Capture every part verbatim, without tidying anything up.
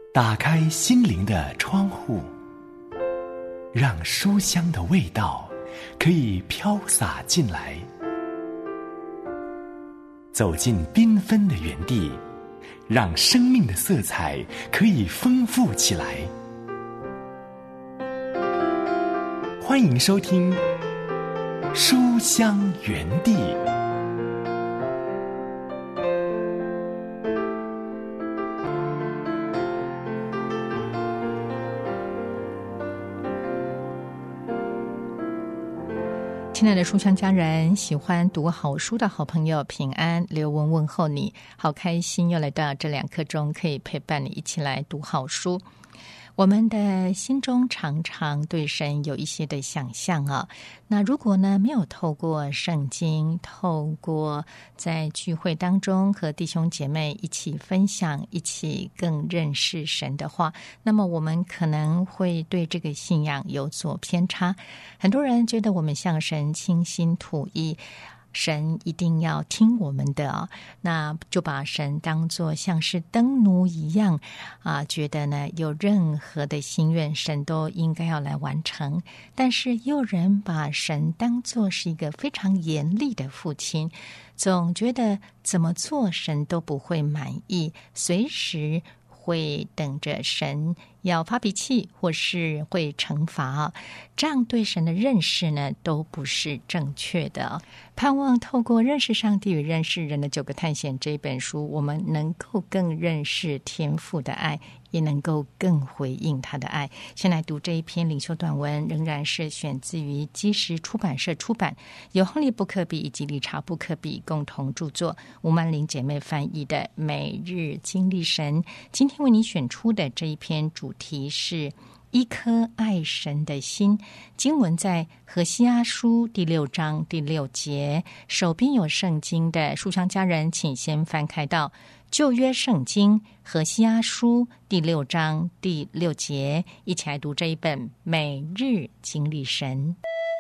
打开心灵的窗户，让书香的味道可以飘洒进来。走进缤纷的园地，让生命的色彩可以丰富起来。欢迎收听书香园地。 亲爱的书香家人，喜欢读好书的好朋友，平安，刘文问候你，好开心又来到这两刻钟，可以陪伴你一起来读好书。我们的心中常常对神有一些的想象啊，那如果呢没有透过圣经，透过在聚会当中和弟兄姐妹一起分享，一起更认识神的话，那么我们可能会对这个信仰有所偏差。很多人觉得我们向神倾心吐意，神一定要听我们的啊，那就把神当作像是灯奴一样啊，觉得呢有任何的心愿神都应该要来完成。但是也有人把神当作是一个非常严厉的父亲，总觉得怎么做神都不会满意，随时会等着神要发脾气或是会惩罚，这样对神的认识呢都不是正确的。盼望透过认识上帝与认识人的九个探险这一本书，我们能够更认识天父的爱，也能够更回应他的爱。先来读这一篇领袖短文，仍然是选自于基石出版社出版，由亨利布克比以及理查布克比共同著作，吴曼玲姐妹翻译的《每日经历神》。今天为你选出的这一篇主题是一颗爱神的心，经文在何西阿书第六章第六节。手边有圣经的书香家人，请先翻开到旧约圣经何西阿书第六章第六节，一起来读这一本每日经历神。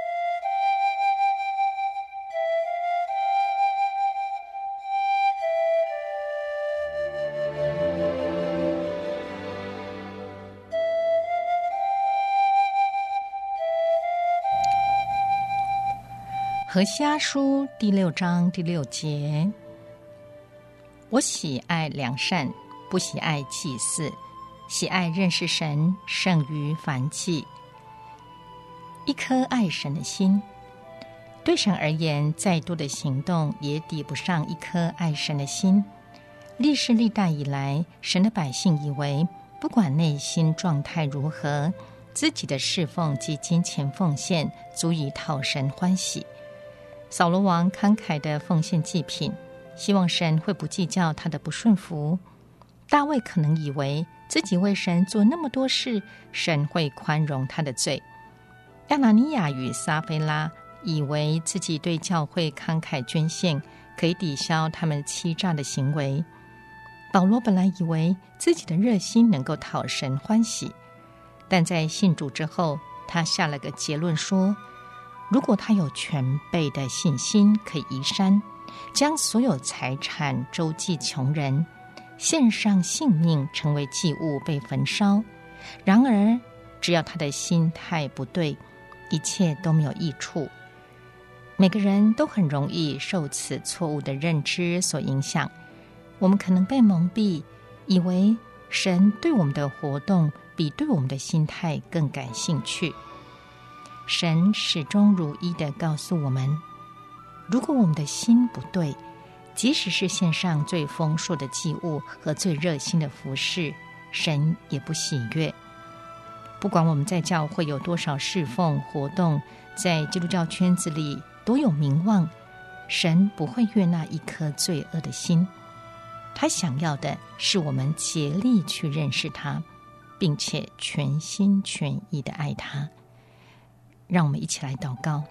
何西阿书第六章第六节，我喜爱良善，不喜爱祭祀，喜爱认识神胜于凡祭。一颗爱神的心，对神而言，再多的行动也抵不上一颗爱神的心。历世历代以来，神的百姓以为不管内心状态如何，自己的侍奉及金钱奉献足以讨神欢喜。扫罗王慷慨的奉献祭品，希望神会不计较他的不顺服。大卫可能以为自己为神做那么多事，神会宽容他的罪。亚拿尼亚与撒非拉以为自己对教会慷慨捐献，可以抵消他们欺诈的行为。保罗本来以为自己的热心能够讨神欢喜，但在信主之后，他下了个结论说，如果他有全备的信心，可以移山，将所有财产周济穷人，献上性命成为祭物被焚烧。然而只要他的心态不对，一切都没有益处。每个人都很容易受此错误的认知所影响，我们可能被蒙蔽，以为神对我们的活动比对我们的心态更感兴趣。神始终如一地告诉我们，如果我们的心不对，即使是献上最丰硕的祭物和最热心的服事，神也不喜悦。不管我们在教会有多少侍奉活动，在基督教圈子里多有名望，神不会悦纳一颗罪恶的心。他想要的是我们竭力去认识他，并且全心全意地爱他。让我们一起来祷告。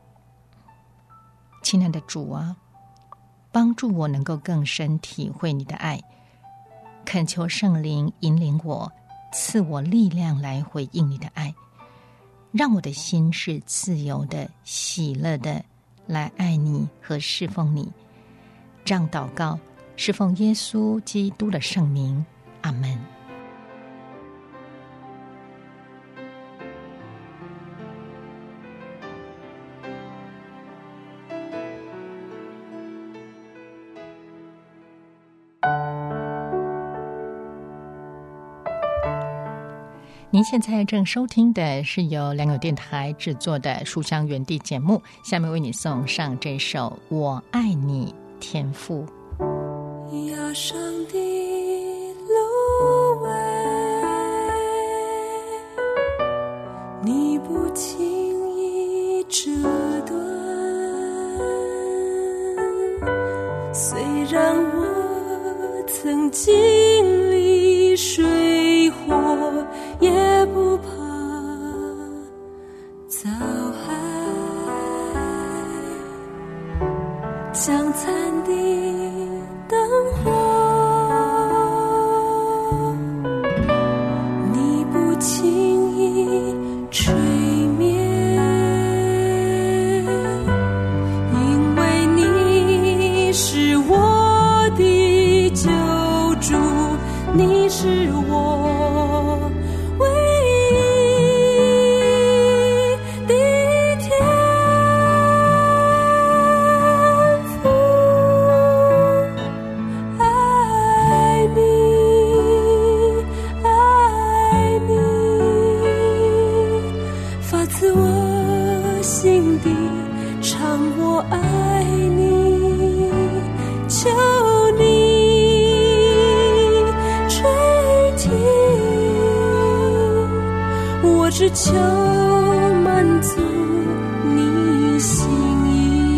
亲爱的主啊，帮助我能够更深体会你的爱，恳求圣灵引领我，赐我力量来回应你的爱，让我的心是自由的、喜乐的，来爱你和侍奉你。这样祷告是奉耶稣基督的圣名，阿们。 您现在正收听的是由良友电台制作的《书香园地》节目，下面为你送上这首《我爱你天父》。 崖上的芦苇，你不轻易折断，虽然我曾经历水火，也不怕遭害，将残的灯火，你不轻易吹灭，因为你是我的救主，你是我唯一的天父，爱你，爱你，发自我心底唱我爱你，求你垂听，我只求满足你心意。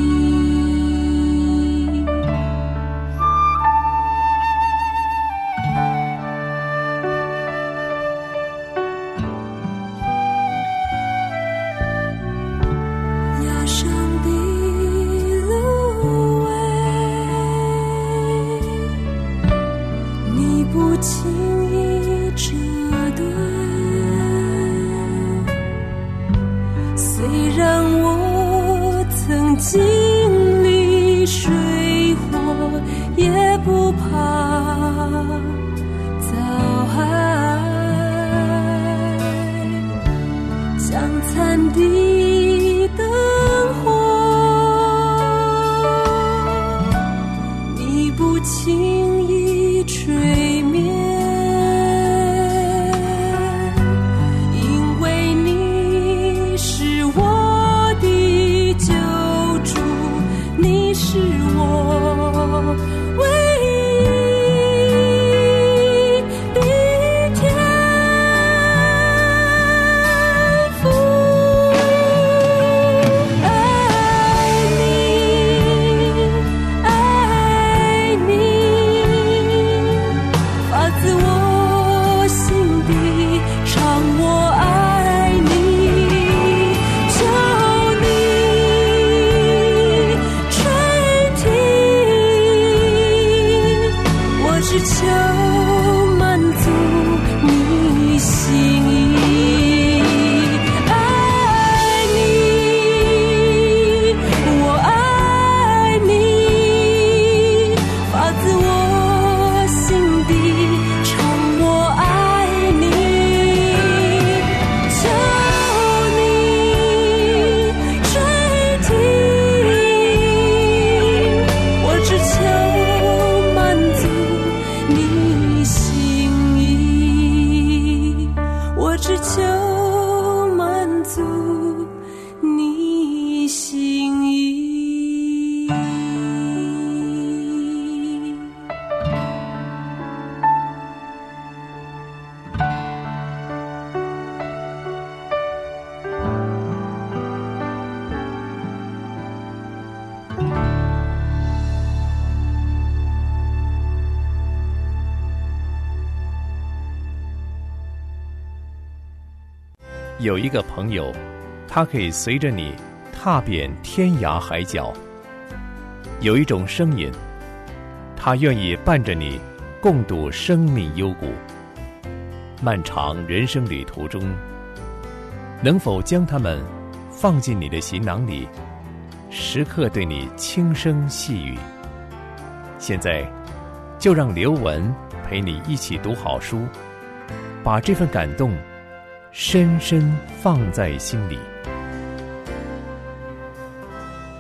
崖上的芦苇，你不轻易折断，虽然我曾经历水火，也不怕遭害，将残的灯火，你不轻易吹灭，因为你是我的救主，你是我唯一的天父，爱你，爱你，发自我心底唱我爱你，求你垂听，我只求满足你心意，爱你，我爱你，发自我心底唱我爱你，求你垂听，我只求满足你心意，我只求满足你心意。 有一个朋友，他可以随着你踏遍天涯海角；有一种声音，他愿意伴着你共度生命幽谷。漫长人生旅途中，能否将它们放进你的行囊里，时刻对你轻声细语？现在，就让刘文陪你一起读好书，把这份感动深深放在心里。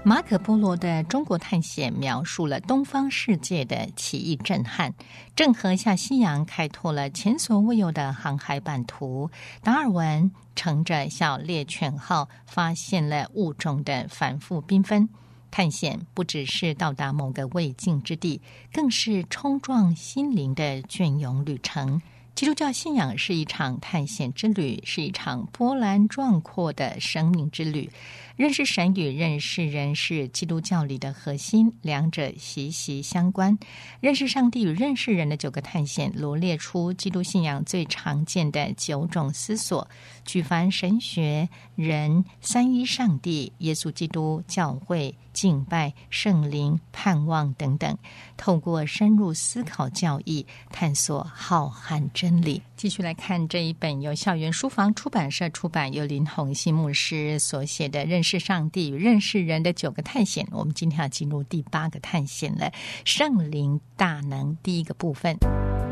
马可波罗的中国探险描述了东方世界的奇异震撼，郑和下西洋开拓了前所未有的航海版图。达尔文乘着小猎犬号发现了物种的繁复缤纷。探险不只是到达某个未竟之地，更是冲撞心灵的隽永旅程。基督教信仰是一场探险之旅，是一场波澜壮阔的生命之旅。认识神与认识人是基督教里的核心，两者息息相关。认识上帝与认识人的九个探险罗列出基督信仰最常见的九种思索，举凡神学、人、三一上帝、耶稣基督、教会、敬拜、圣灵、盼望等等，透过深入思考教义，探索浩瀚真理。继续来看这一本由校园书房出版社出版，由林宏信牧师所写的《认识上帝与认识人的九个探险》。我们今天要进入第八个探险了，圣灵大能第一个部分。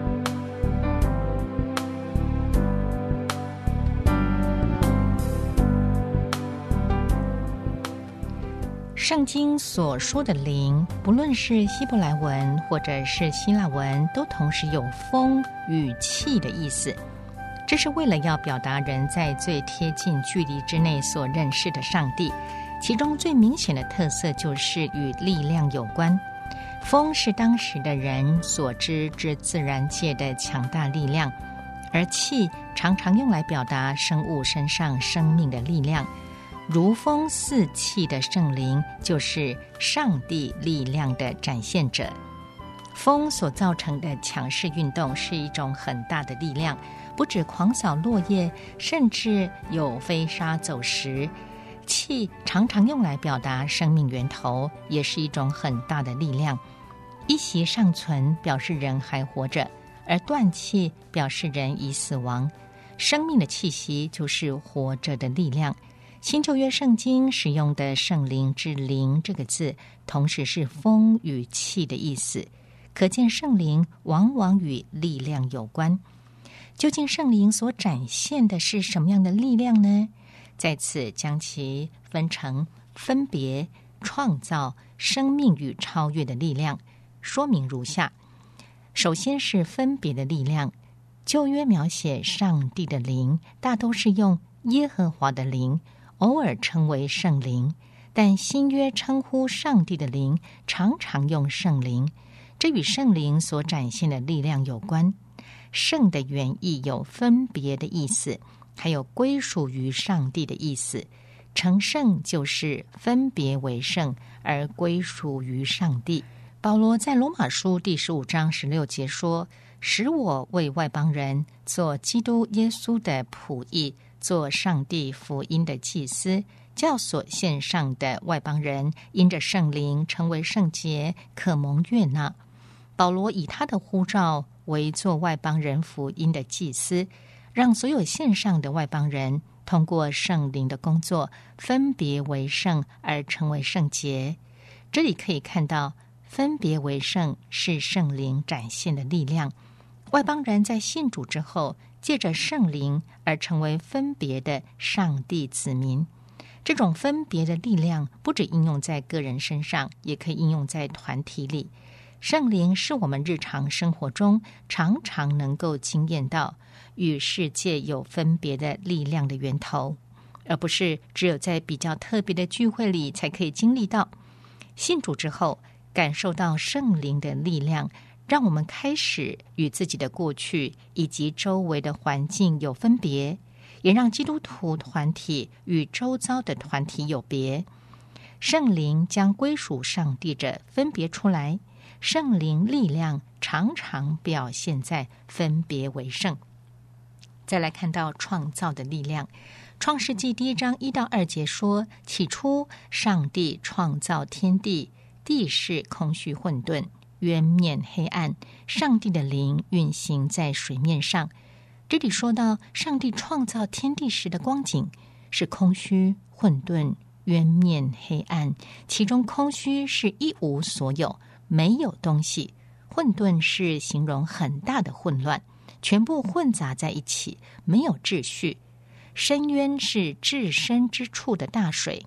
圣经所说的灵，不论是希伯来文或者是希腊文，都同时有风与气的意思。这是为了要表达人在最贴近距离之内所认识的上帝。其中最明显的特色就是与力量有关。风是当时的人所知之自然界的强大力量，而气常常用来表达生物身上生命的力量。如风似气的圣灵就是上帝力量的展现者。风所造成的强势运动是一种很大的力量，不止狂扫落叶，甚至有飞沙走石。气常常用来表达生命源头，也是一种很大的力量。一息尚存表示人还活着，而断气表示人已死亡。生命的气息就是活着的力量。新旧约圣经使用的圣灵之灵这个字，同时是风与气的意思，可见圣灵往往与力量有关。究竟圣灵所展现的是什么样的力量呢？在此将其分成分别、创造、生命与超越的力量，说明如下。首先是分别的力量。旧约描写上帝的灵，大都是用耶和华的灵，偶尔称为圣灵，但新约称呼上帝的灵，常常用圣灵，这与圣灵所展现的力量有关。圣的原意有分别的意思，还有归属于上帝的意思。成圣就是分别为圣，而归属于上帝。保罗在罗马书第十五章十六节说：使我为外邦人做基督耶稣的仆役，做上帝福音的祭司，教所献上的外邦人因着圣灵成为圣洁，可蒙悦纳。保罗以他的呼召为做外邦人福音的祭司，让所有献上的外邦人通过圣灵的工作分别为圣而成为圣洁。这里可以看到，分别为圣是圣灵展现的力量。外邦人在信主之后，借着圣灵而成为分别的上帝子民。这种分别的力量不只应用在个人身上，也可以应用在团体里。圣灵是我们日常生活中常常能够经验到与世界有分别的力量的源头，而不是只有在比较特别的聚会里才可以经历到。信主之后，感受到圣灵的力量，让我们开始与自己的过去以及周围的环境有分别，也让基督徒团体与周遭的团体有别。圣灵将归属上帝者分别出来，圣灵力量常常表现在分别为圣。再来看到创造的力量。创世纪第一章一到二节说：起初上帝创造天地，地是空虚混沌，渊面黑暗，上帝的灵运行在水面上。这里说到上帝创造天地时的光景是空虚混沌，渊面黑暗，其中空虚是一无所有，没有东西；混沌是形容很大的混乱，全部混杂在一起，没有秩序。深渊是至深之处的大水，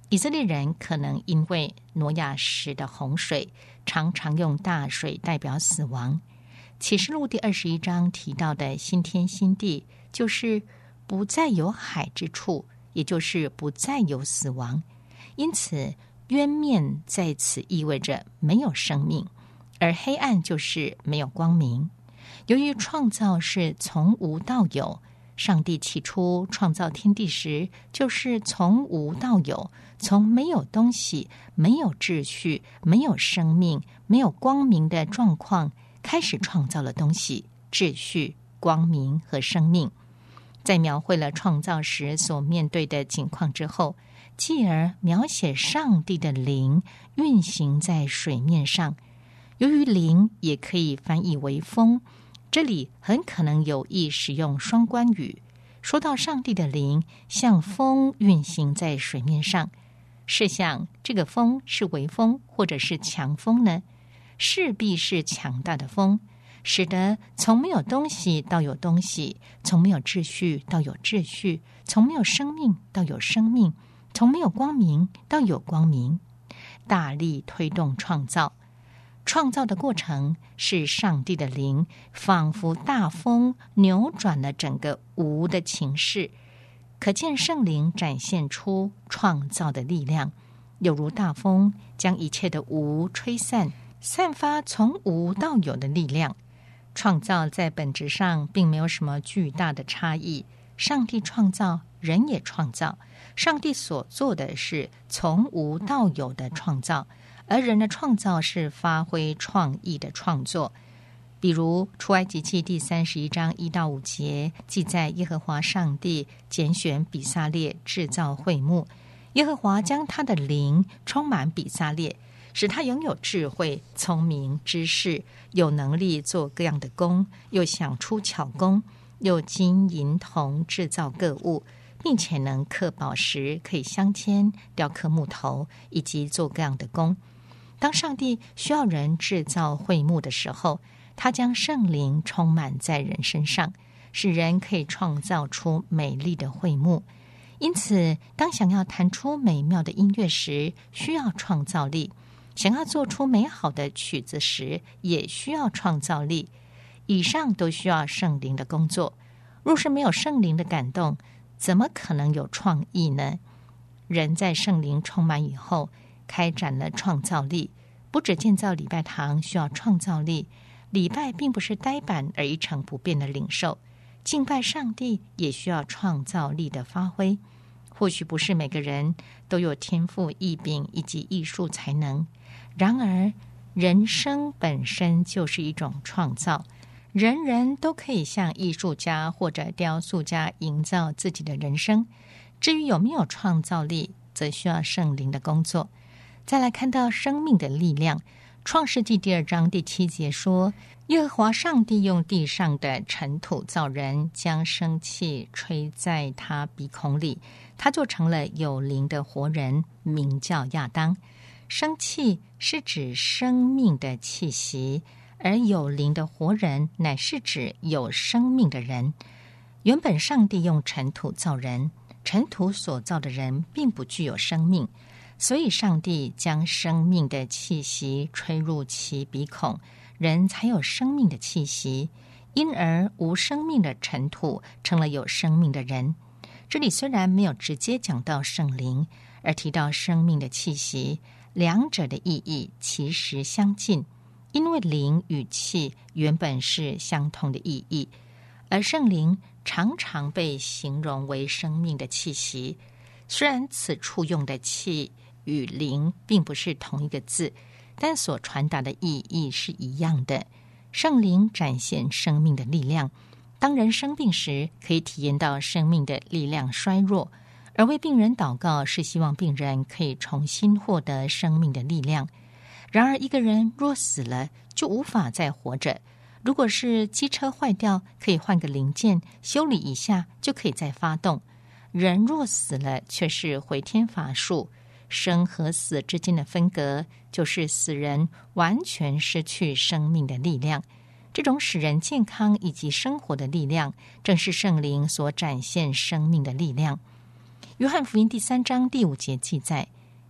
以色列人可能因为挪亚时的洪水，常常用大水代表死亡。启示录第二十一章提到的新天新地，就是不再有海之处，也就是不再有死亡。因此渊面在此意味着没有生命，而黑暗就是没有光明。由于创造是从无到有，上帝起初创造天地时，就是从无到有，从没有东西、没有秩序、没有生命、没有光明的状况开始创造了东西、秩序、光明和生命。在描绘了创造时所面对的境况之后，继而描写上帝的灵运行在水面上。由于灵也可以翻译为风，这里很可能有意使用双关语。说到上帝的灵像风运行在水面上，试想这个风是微风或者是强风呢？势必是强大的风，使得从没有东西到有东西，从没有秩序到有秩序，从没有生命到有生命，从没有光明到有光明，大力推动创造。创造的过程是上帝的灵仿佛大风扭转了整个无的情势，可见圣灵展现出创造的力量，有如大风将一切的无吹散，散发从无到有的力量。创造在本质上并没有什么巨大的差异，上帝创造，人也创造。上帝所做的是从无到有的创造，而人的创造是发挥创意的创作。比如出埃及记第三十一章一到五节记载，耶和华上帝拣选比撒列制造会幕，耶和华将他的灵充满比撒列，使他拥有智慧、聪明、知识，有能力做各样的工，又想出巧工，又金银铜制造各物，并且能刻宝石，可以镶嵌、雕刻木头，以及做各样的工。当上帝需要人制造会幕的时候，他将圣灵充满在人身上，使人可以创造出美丽的会幕。因此，当想要弹出美妙的音乐时，需要创造力；想要做出美好的曲子时，也需要创造力。以上都需要圣灵的工作。若是没有圣灵的感动，怎么可能有创意呢？人在圣灵充满以后，开展了创造力。不只建造礼拜堂需要创造力，礼拜并不是呆板而一成不变的领受，敬拜上帝也需要创造力的发挥。或许不是每个人都有天赋异禀以及艺术才能，然而人生本身就是一种创造，人人都可以像艺术家或者雕塑家营造自己的人生。至于有没有创造力，则需要圣灵的工作。再来看到生命的力量，创世纪第二章第七节说，耶和华上帝用地上的尘土造人，将生气吹在他鼻孔里，他就成了有灵的活人，名叫亚当。生气是指生命的气息，而有灵的活人乃是指有生命的人。原本上帝用尘土造人，尘土所造的人并不具有生命，所以上帝将生命的气息吹入其鼻孔，人才有生命的气息，因而无生命的尘土成了有生命的人。这里虽然没有直接讲到圣灵，而提到生命的气息，两者的意义其实相近，因为灵与气原本是相同的意义，而圣灵常常被形容为生命的气息。虽然此处用的气与灵并不是同一个字，但所传达的意义是一样的。圣灵展现生命的力量，当人生病时，可以体验到生命的力量衰弱，而为病人祷告是希望病人可以重新获得生命的力量。然而一个人若死了，就无法再活着。如果是机车坏掉，可以换个零件修理一下就可以再发动。人若死了，却是回天乏术。生和死之间的分隔，就是死人完全失去生命的力量。这种使人健康以及生活的力量，正是圣灵所展现生命的力量。约翰福音第三章第五节记载，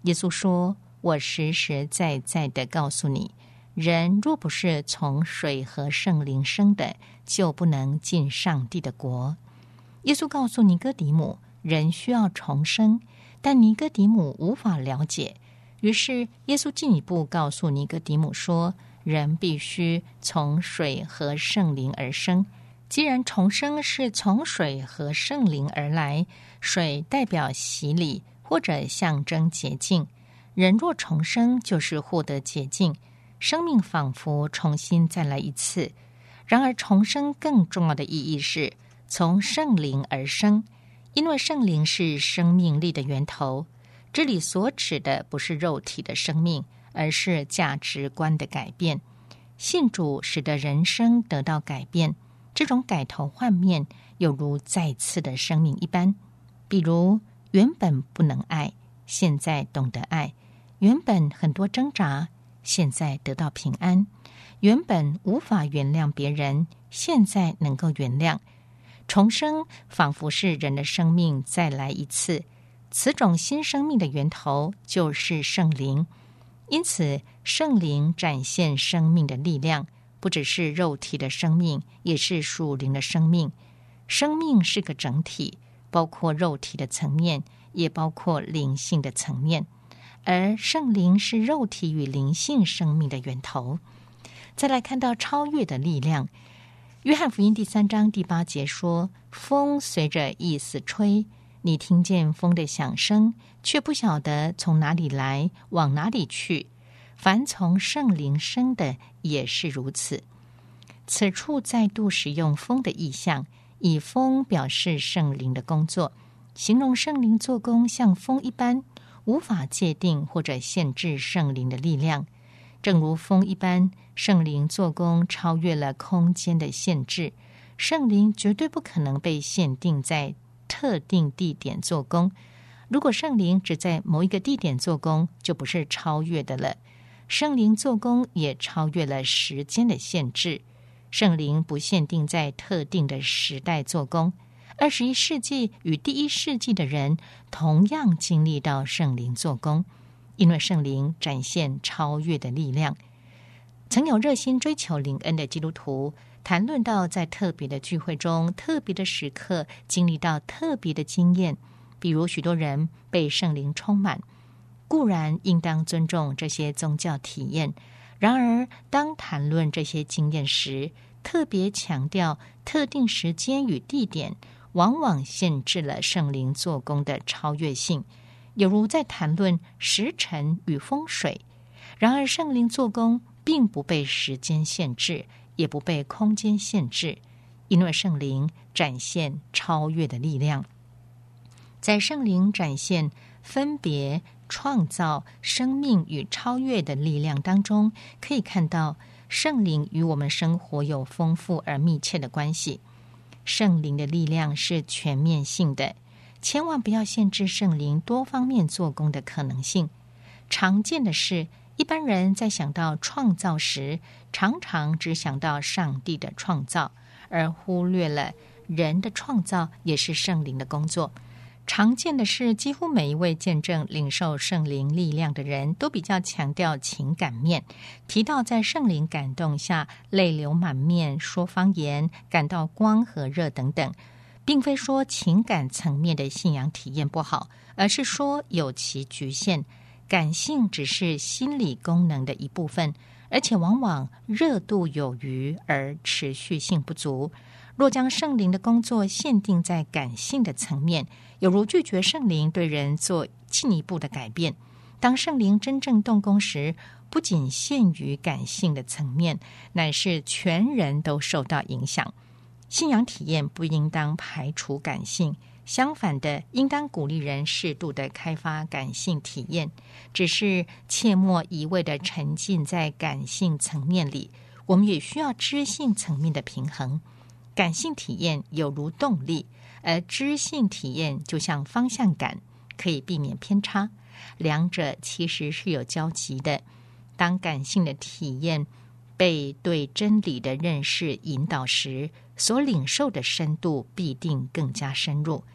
耶稣说，我实实在在的告诉你，人若不是从水和圣灵生的，就不能进上帝的国。耶稣告诉尼哥底母，人需要重生，但尼哥底母无法了解。于是耶稣进一步告诉尼哥底母说，人必须从水和圣灵而生。既然重生是从水和圣灵而来，水代表洗礼或者象征洁净，人若重生就是获得洁净，生命仿佛重新再来一次。然而重生更重要的意义是从圣灵而生，因为圣灵是生命力的源头。这里所指的不是肉体的生命，而是价值观的改变。信主使得人生得到改变，这种改头换面有如再次的生命一般。比如原本不能爱，现在懂得爱；原本很多挣扎，现在得到平安；原本无法原谅别人，现在能够原谅。重生仿佛是人的生命再来一次，此种新生命的源头就是圣灵。因此圣灵展现生命的力量，不只是肉体的生命，也是属灵的生命。生命是个整体，包括肉体的层面，也包括灵性的层面，而圣灵是肉体与灵性生命的源头。再来看到超越的力量，约翰福音第三章第八节说，风随着意思吹，你听见风的响声，却不晓得从哪里来，往哪里去。凡从圣灵生的也是如此。此处再度使用风的意象，以风表示圣灵的工作，形容圣灵做工像风一般，无法界定或者限制圣灵的力量。正如风一般，圣灵做工超越了空间的限制，圣灵绝对不可能被限定在特定地点做工。如果圣灵只在某一个地点做工，就不是超越的了。圣灵做工也超越了时间的限制，圣灵不限定在特定的时代做工。二十一世纪与第一世纪的人同样经历到圣灵做工，因为圣灵展现超越的力量。曾有热心追求灵恩的基督徒谈论到，在特别的聚会中、特别的时刻经历到特别的经验，比如许多人被圣灵充满。固然应当尊重这些宗教体验，然而当谈论这些经验时，特别强调特定时间与地点，往往限制了圣灵做工的超越性，有如在谈论时辰与风水。然而圣灵做工并不被时间限制，也不被空间限制，因为圣灵展现超越的力量。在圣灵展现分别、创造、生命与超越的力量当中，可以看到圣灵与我们生活有丰富而密切的关系。圣灵的力量是全面性的，千万不要限制圣灵多方面做工的可能性。常见的是，一般人在想到创造时，常常只想到上帝的创造，而忽略了人的创造也是圣灵的工作。常见的是，几乎每一位见证领受圣灵力量的人都比较强调情感面，提到在圣灵感动下泪流满面、说方言、感到光和热等等，并非说情感层面的信仰体验不好，而是说有其局限。感性只是心理功能的一部分，而且往往热度有余而持续性不足。若将圣灵的工作限定在感性的层面，有如拒绝圣灵对人做进一步的改变。当圣灵真正动工时，不仅限于感性的层面，乃是全人都受到影响。信仰体验不应当排除感性，相反的，应当鼓励人适度的开发感性体验，只是切莫一味的沉浸在感性层面里。我们也需要知性层面的平衡。感性体验有如动力，而知性体验就像方向感，可以避免偏差。两者其实是有交集的。当感性的体验被对真理的认识引导时，所领受的深度必定更加深入。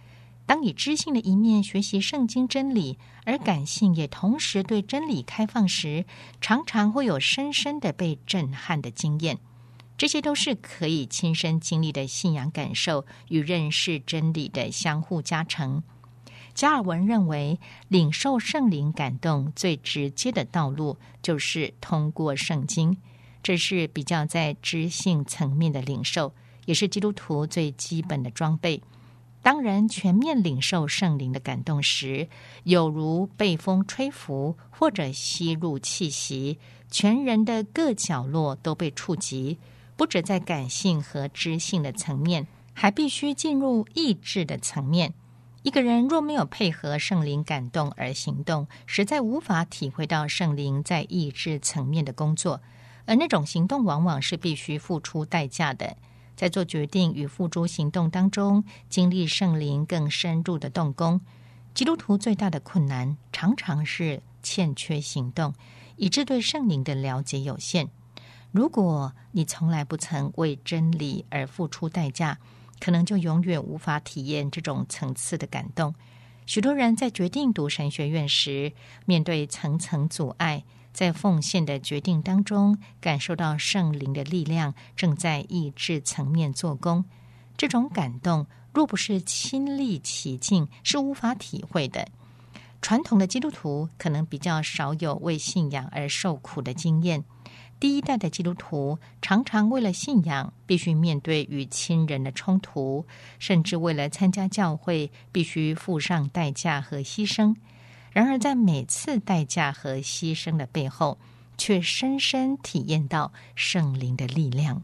当以知性的一面学习圣经真理，而感性也同时对真理开放时，常常会有深深的被震撼的经验。这些都是可以亲身经历的信仰感受与认识真理的相互加成。加尔文认为，领受圣灵感动最直接的道路就是通过圣经，这是比较在知性层面的领受，也是基督徒最基本的装备。当人全面领受圣灵的感动时，有如被风吹拂或者吸入气息，全人的各角落都被触及，不只在感性和知性的层面，还必须进入意志的层面。一个人若没有配合圣灵感动而行动，实在无法体会到圣灵在意志层面的工作，而那种行动往往是必须付出代价的。在做决定与付诸行动当中，经历圣灵更深入的动工。基督徒最大的困难常常是欠缺行动，以致对圣灵的了解有限。如果你从来不曾为真理而付出代价，可能就永远无法体验这种层次的感动。许多人在决定读神学院时，面对层层阻碍，在奉献的决定当中，感受到圣灵的力量正在意志层面做工。这种感动若不是亲历其境，是无法体会的。传统的基督徒可能比较少有为信仰而受苦的经验。第一代的基督徒常常为了信仰必须面对与亲人的冲突，甚至为了参加教会必须付上代价和牺牲。然而在每次代价和牺牲的背后，却深深体验到圣灵的力量。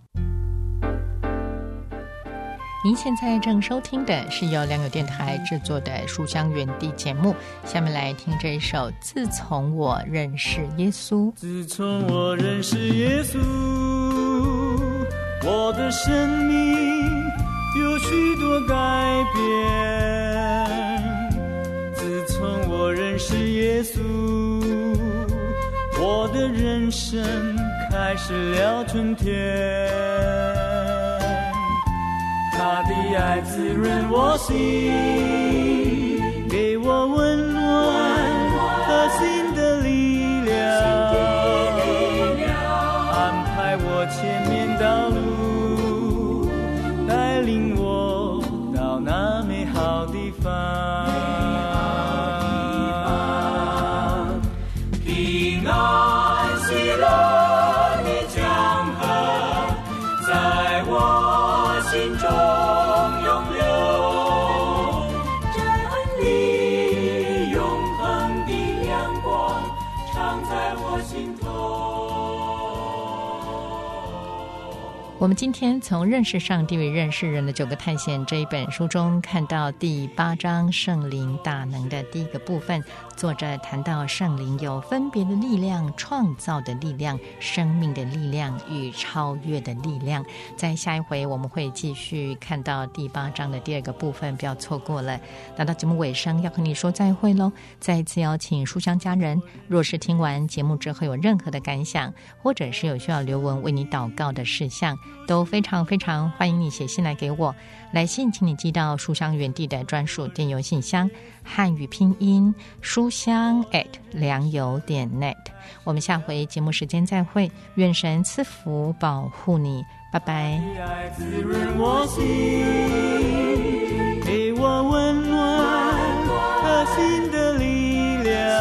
您现在正收听的是由良友电台制作的书香园地节目，下面来听这一首《自从我认识耶稣》。 自从我认识耶稣，我的生命有许多改变。自从我认识耶稣，我的人生开始了春天。他的爱滋润我心，给我温暖和新的力量，安排我前面道路，带领我到那美好地方。平安喜乐的江河在我心中永留，真理永恒的亮光常在我心头。 我们今天从认识上帝与认识人的九个探险这一本书中看到第八章圣灵大能的第一个部分，作者谈到圣灵有分别的力量、创造的力量、生命的力量与超越的力量。在下一回我们会继续看到第八章的第二个部分，不要错过了。那到节目尾声要和你说再会咯，再一次邀请书香家人，若是听完节目之后有任何的感想，或者是有需要留文为你祷告的事项，都非常非常欢迎你写信来给我。来信请你寄到书香园地的专属电邮信箱，汉语拼音书香 at 良友点 net。 我们下回节目时间再会，愿神赐福保护你，拜拜。 爱滋润我心，给我温暖和新的力量，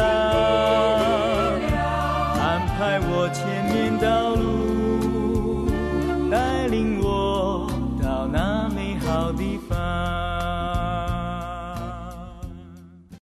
安排我前面道路，带领我到那美好地方。